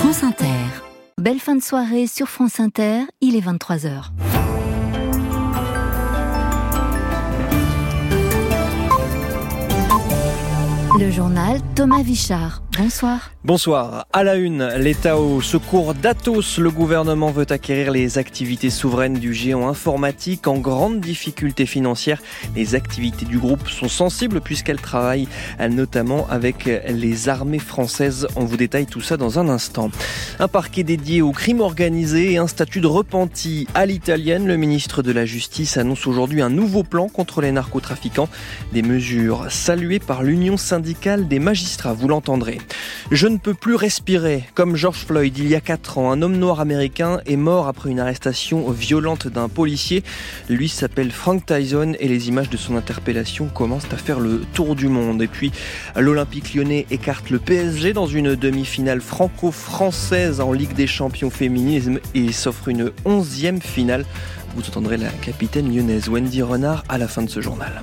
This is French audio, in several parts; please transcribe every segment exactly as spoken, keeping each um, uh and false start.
France Inter. Belle fin de soirée sur France Inter, il est vingt-trois heures. Le journal Thomas Vichard. Bonsoir. Bonsoir. À la une, l'État au secours d'Atos. Le gouvernement veut acquérir les activités souveraines du géant informatique en grande difficulté financière. Les activités du groupe sont sensibles puisqu'elles travaillent notamment avec les armées françaises. On vous détaille tout ça dans un instant. Un parquet dédié au crime organisé et un statut de repenti à l'italienne. Le ministre de la Justice annonce aujourd'hui un nouveau plan contre les narcotrafiquants. Des mesures saluées par l'Union syndicale des magistrats, vous l'entendrez. Je ne peux plus respirer. Comme George Floyd, il y a quatre ans, un homme noir américain est mort après une arrestation violente d'un policier. Lui s'appelle Frank Tyson et les images de son interpellation commencent à faire le tour du monde. Et puis, l'Olympique lyonnais écarte le P S G dans une demi-finale franco-française en Ligue des champions féminines et s'offre une onzième finale. Vous entendrez la capitaine lyonnaise Wendy Renard à la fin de ce journal.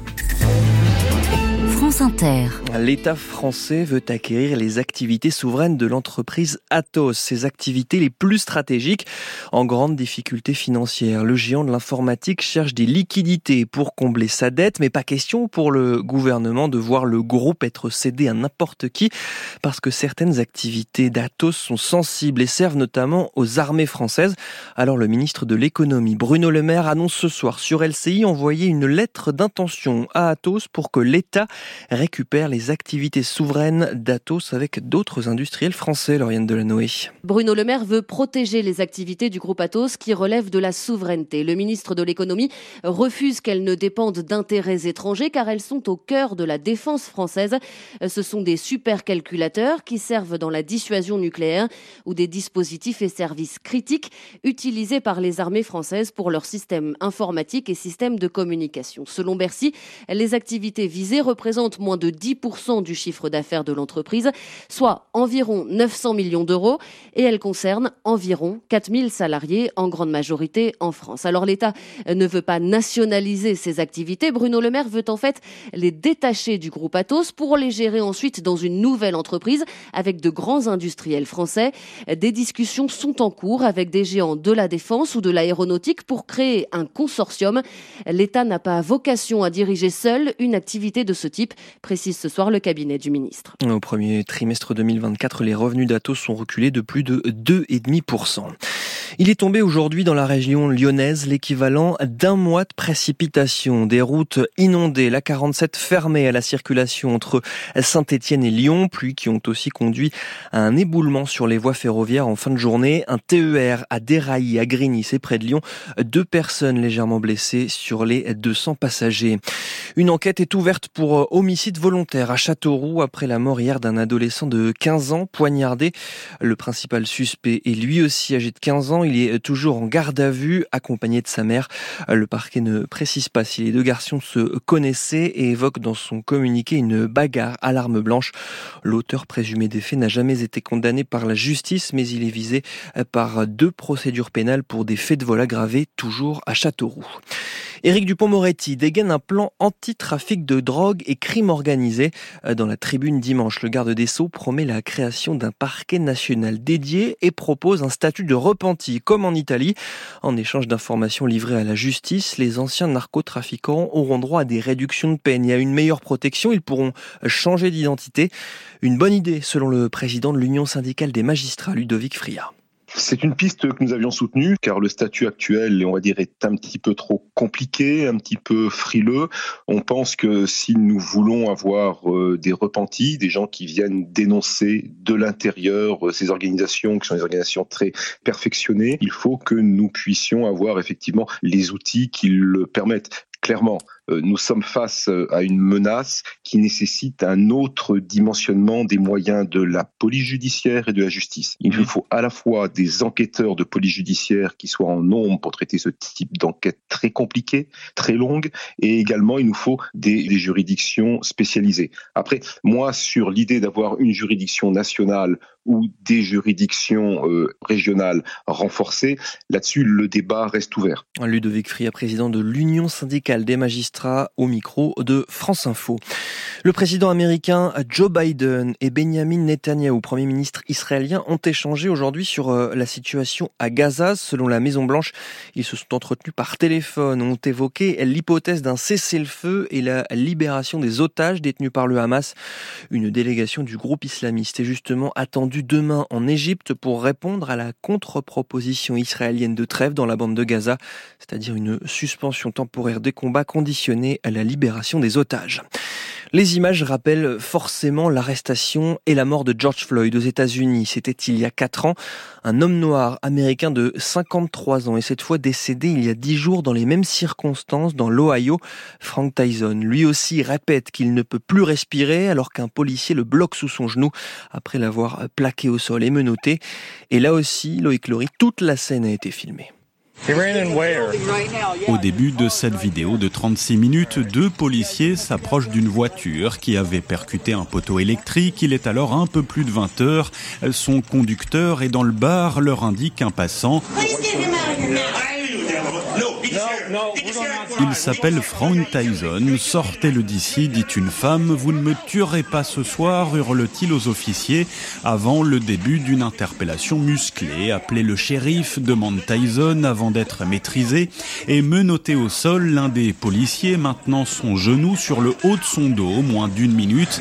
France Inter. L'État français veut acquérir les activités souveraines de l'entreprise Atos, ses activités les plus stratégiques en grande difficulté financière. Le géant de l'informatique cherche des liquidités pour combler sa dette, mais pas question pour le gouvernement de voir le groupe être cédé à n'importe qui, parce que certaines activités d'Atos sont sensibles et servent notamment aux armées françaises. Alors le ministre de l'économie, Bruno Le Maire, annonce ce soir sur L C I envoyer une lettre d'intention à Atos pour que l'État récupère les activités souveraines d'Atos avec d'autres industriels français, Lauriane Delanoë. Bruno Le Maire veut protéger les activités du groupe Atos qui relèvent de la souveraineté. Le ministre de l'économie refuse qu'elles ne dépendent d'intérêts étrangers car elles sont au cœur de la défense française. Ce sont des supercalculateurs qui servent dans la dissuasion nucléaire ou des dispositifs et services critiques utilisés par les armées françaises pour leurs systèmes informatiques et systèmes de communication. Selon Bercy, les activités visées représentent moins de dix pour cent du chiffre d'affaires de l'entreprise, soit environ neuf cents millions d'euros, et elle concerne environ quatre mille salariés, en grande majorité en France. Alors l'État ne veut pas nationaliser ces activités. Bruno Le Maire veut en fait les détacher du groupe Atos pour les gérer ensuite dans une nouvelle entreprise avec de grands industriels français. Des discussions sont en cours avec des géants de la défense ou de l'aéronautique pour créer un consortium. L'État n'a pas vocation à diriger seul une activité de ce type, précise ce soir le cabinet du ministre. Au premier trimestre deux mille vingt-quatre, les revenus d'Atos sont reculés de plus de deux virgule cinq pour cent. Il est tombé aujourd'hui dans la région lyonnaise l'équivalent d'un mois de précipitations. Des routes inondées, la quarante-sept fermée à la circulation entre Saint-Étienne et Lyon, pluies qui ont aussi conduit à un éboulement sur les voies ferroviaires en fin de journée. Un T E R a déraillé à Grigny, c'est près de Lyon. Deux personnes légèrement blessées sur les deux cents passagers. Une enquête est ouverte pour homicide volontaire à Châteauroux après la mort hier d'un adolescent de quinze ans poignardé. Le principal suspect est lui aussi âgé de quinze ans. Il est toujours en garde à vue, accompagné de sa mère. Le parquet ne précise pas si les deux garçons se connaissaient et évoque dans son communiqué une bagarre à l'arme blanche. L'auteur présumé des faits n'a jamais été condamné par la justice, mais il est visé par deux procédures pénales pour des faits de vol aggravés, toujours à Châteauroux. Éric Dupond-Moretti dégaine un plan anti-trafic de drogue et crime organisé. Dans la Tribune dimanche, le garde des Sceaux promet la création d'un parquet national dédié et propose un statut de repenti, comme en Italie. En échange d'informations livrées à la justice, les anciens narcotrafiquants auront droit à des réductions de peine et à une meilleure protection. Ils pourront changer d'identité. Une bonne idée, selon le président de l'Union syndicale des magistrats, Ludovic Fria. C'est une piste que nous avions soutenue, car le statut actuel, on va dire, est un petit peu trop compliqué, un petit peu frileux. On pense que si nous voulons avoir euh, des repentis, des gens qui viennent dénoncer de l'intérieur euh, ces organisations, qui sont des organisations très perfectionnées, il faut que nous puissions avoir effectivement les outils qui le permettent. Clairement, nous sommes face à une menace qui nécessite un autre dimensionnement des moyens de la police judiciaire et de la justice. Il nous faut à la fois des enquêteurs de police judiciaire qui soient en nombre pour traiter ce type d'enquête très compliquée, très longue, et également il nous faut des, des juridictions spécialisées. Après, moi, sur l'idée d'avoir une juridiction nationale ou des juridictions euh, régionales renforcées, là-dessus, le débat reste ouvert. Ludovic Fria, président de l'Union syndicale des magistrats. sera au micro de France Info. Le président américain Joe Biden et Benjamin Netanyahou, premier ministre israélien, ont échangé aujourd'hui sur la situation à Gaza. Selon la Maison-Blanche, ils se sont entretenus par téléphone, ont évoqué l'hypothèse d'un cessez-le-feu et la libération des otages détenus par le Hamas. Une délégation du groupe islamiste est justement attendue demain en Égypte pour répondre à la contre-proposition israélienne de trêve dans la bande de Gaza, c'est-à-dire une suspension temporaire des combats conditionnée à la libération des otages. Les images rappellent forcément l'arrestation et la mort de George Floyd aux États-Unis. C'était il y a quatre ans. Un homme noir américain de cinquante-trois ans et cette fois décédé il y a dix jours dans les mêmes circonstances dans l'Ohio. Frank Tyson, lui aussi, répète qu'il ne peut plus respirer alors qu'un policier le bloque sous son genou après l'avoir plaqué au sol et menotté. Et là aussi, Loïc Laurie, toute la scène a été filmée. Au début de cette vidéo de trente-six minutes, deux policiers s'approchent d'une voiture qui avait percuté un poteau électrique. Il est alors un peu plus de vingt heures. Son conducteur est dans le bar, leur indique un passant. Il s'appelle Frank Tyson. Sortez-le d'ici, dit une femme. Vous ne me tuerez pas ce soir, hurle-t-il aux officiers avant le début d'une interpellation musclée. Appelez le shérif, demande Tyson avant d'être maîtrisé et menotté au sol. L'un des policiers maintenant son genou sur le haut de son dos, moins d'une minute.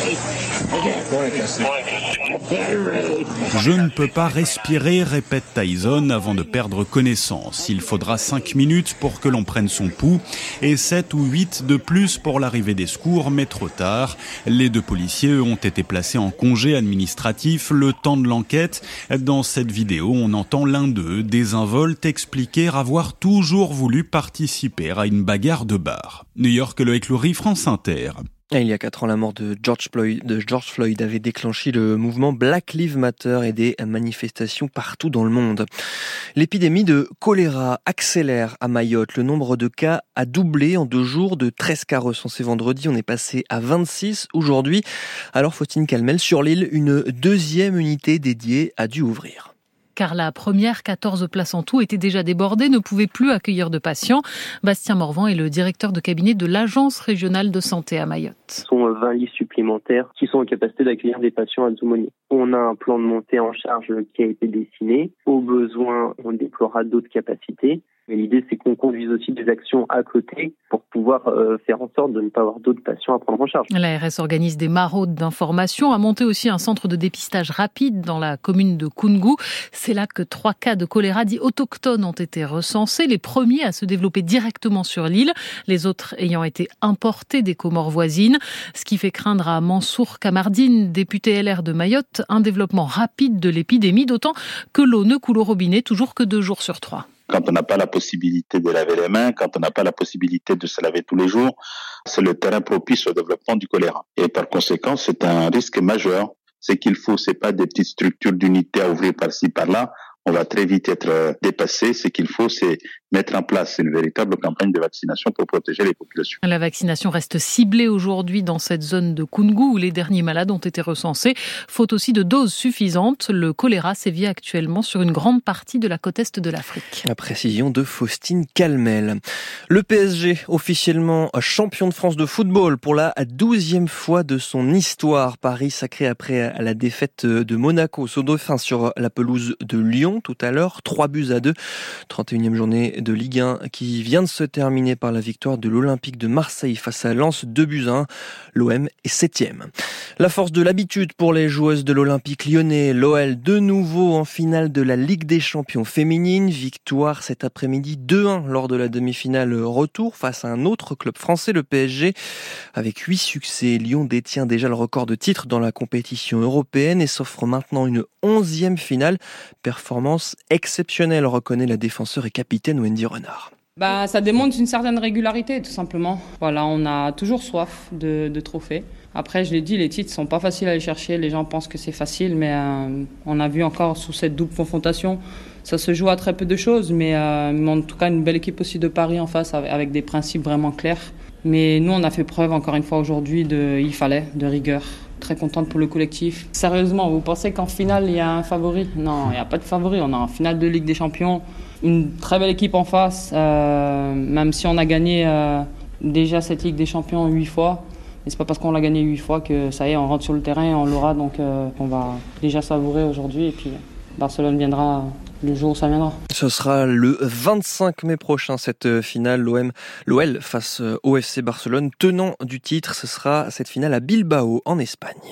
Je ne peux pas respirer, répète Tyson avant de perdre connaissance. Il faudra cinq minutes pour que l'on prenne son pouls et sept ou huit de plus pour l'arrivée des secours, mais trop tard. Les deux policiers ont été placés en congé administratif le temps de l'enquête. Dans cette vidéo, on entend l'un d'eux, désinvolte, expliquer avoir toujours voulu participer à une bagarre de bar. New York, Loïc Laurie, France Inter. Il y a quatre ans, la mort de George Floyd, de George Floyd avait déclenché le mouvement Black Lives Matter et des manifestations partout dans le monde. L'épidémie de choléra accélère à Mayotte. Le nombre de cas a doublé en deux jours. De treize cas recensés vendredi, on est passé à vingt-six aujourd'hui. Alors Faustine Calmel, sur l'île, une deuxième unité dédiée a dû ouvrir. Car la première, quatorze places en tout, était déjà débordée, ne pouvait plus accueillir de patients. Bastien Morvan est le directeur de cabinet de l'Agence régionale de santé à Mayotte. Ce sont vingt lits supplémentaires qui sont en capacité d'accueillir des patients à Dzoumogné. On a un plan de montée en charge qui a été dessiné. Au besoin, on déploiera d'autres capacités. Mais l'idée, c'est qu'on conduise aussi des actions à côté pour pouvoir euh, faire en sorte de ne pas avoir d'autres patients à prendre en charge. L'A R S organise des maraudes d'information, a monté aussi un centre de dépistage rapide dans la commune de Koungou. C'est là que trois cas de choléra dits autochtones ont été recensés, les premiers à se développer directement sur l'île, les autres ayant été importés des Comores voisines, ce qui fait craindre à Mansour Kamardine, député L R de Mayotte, un développement rapide de l'épidémie, d'autant que l'eau ne coule au robinet toujours que deux jours sur trois. Quand on n'a pas la possibilité de laver les mains, quand on n'a pas la possibilité de se laver tous les jours, c'est le terrain propice au développement du choléra. Et par conséquent, c'est un risque majeur. Ce qu'il faut, c'est pas des petites structures d'unités à ouvrir par-ci, par-là. On va très vite être dépassé. Ce qu'il faut, c'est mettre en place une véritable campagne de vaccination pour protéger les populations. La vaccination reste ciblée aujourd'hui dans cette zone de Koungou où les derniers malades ont été recensés. Faute aussi de doses suffisantes, le choléra sévit actuellement sur une grande partie de la côte est de l'Afrique. La précision de Faustine Calmel. Le P S G, officiellement champion de France de football pour la douzième fois de son histoire. Paris sacré après la défaite de Monaco au Dauphin sur la pelouse de Lyon tout à l'heure. trois buts à deux. trente et unième journée de Ligue un qui vient de se terminer par la victoire de l'Olympique de Marseille face à Lens, deux buts à un. L'O M est septième. La force de l'habitude pour les joueuses de l'Olympique lyonnais. L'O L de nouveau en finale de la Ligue des champions féminine. Victoire cet après-midi deux un lors de la demi-finale retour face à un autre club français, le P S G. Avec huit succès, Lyon détient déjà le record de titres dans la compétition européenne et s'offre maintenant une onzième finale. Performance exceptionnelle, reconnaît la défenseur et capitaine Wendy Renard. Bah, ça démontre une certaine régularité, tout simplement. Voilà, on a toujours soif de, de trophées. Après, je l'ai dit, les titres sont pas faciles à aller chercher. Les gens pensent que c'est facile, mais euh, on a vu encore sous cette double confrontation, ça se joue à très peu de choses. Mais, euh, mais en tout cas, une belle équipe aussi de Paris en face, avec, avec des principes vraiment clairs. Mais nous, on a fait preuve encore une fois aujourd'hui de, il fallait, de rigueur. Très contente pour le collectif. Sérieusement, vous pensez qu'en finale, il y a un favori ? Non, il n'y a pas de favori. On est en finale de Ligue des Champions. Une très belle équipe en face. Euh, même si on a gagné euh, déjà cette Ligue des Champions huit fois. Et c'est pas parce qu'on l'a gagné huit fois que ça y est, on rentre sur le terrain et on l'aura. Donc euh, on va déjà savourer aujourd'hui et puis Barcelone viendra le jour où ça viendra. Ce sera le vingt-cinq mai prochain, cette finale l'O M, l'O L face au F C Barcelone, tenant du titre. Ce sera cette finale à Bilbao, en Espagne.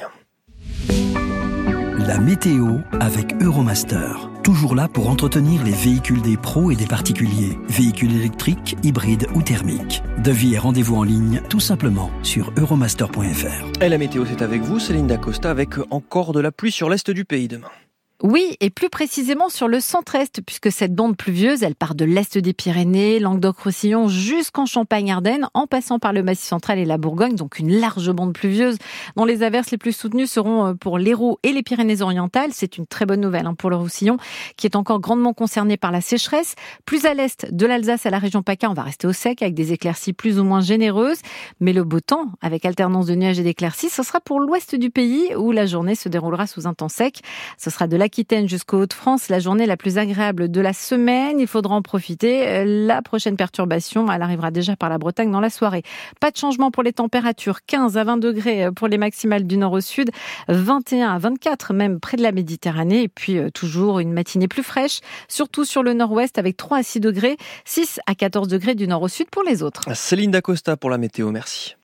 La météo avec Euromaster. Toujours là pour entretenir les véhicules des pros et des particuliers. Véhicules électriques, hybrides ou thermiques. Devis et rendez-vous en ligne, tout simplement, sur euromaster point f r. Et la météo, c'est avec vous, Céline Dacosta, avec encore de la pluie sur l'est du pays demain. Oui, et plus précisément sur le centre-est, puisque cette bande pluvieuse, elle part de l'est des Pyrénées, Languedoc-Roussillon, jusqu'en Champagne-Ardenne, en passant par le Massif central et la Bourgogne, donc une large bande pluvieuse, dont les averses les plus soutenues seront pour l'Hérault et les Pyrénées-Orientales. C'est une très bonne nouvelle hein, pour le Roussillon, qui est encore grandement concerné par la sécheresse. Plus à l'est de l'Alsace, à la région PACA, on va rester au sec, avec des éclaircies plus ou moins généreuses. Mais le beau temps, avec alternance de nuages et d'éclaircies, ce sera pour l'ouest du pays, où la journée se déroulera sous un temps sec. Ce sera de la Aquitaine jusqu'aux Hauts-de-France, la journée la plus agréable de la semaine. Il faudra en profiter. La prochaine perturbation, elle arrivera déjà par la Bretagne dans la soirée. Pas de changement pour les températures. quinze à vingt degrés pour les maximales du nord au sud. vingt et un à vingt-quatre même près de la Méditerranée. Et puis toujours une matinée plus fraîche, surtout sur le nord-ouest avec trois à six degrés. six à quatorze degrés du nord au sud pour les autres. Céline Dacosta pour la météo, merci.